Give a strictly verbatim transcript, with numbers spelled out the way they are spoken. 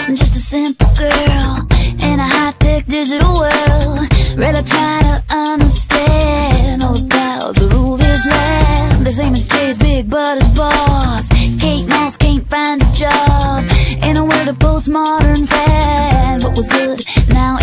I'm just a simple girl in a high-tech digital world. Really try to understand all the powers that rule this land. The same as Jay's big but his boss. Kate Moss can't find a job in a world of postmodern fad. What was good now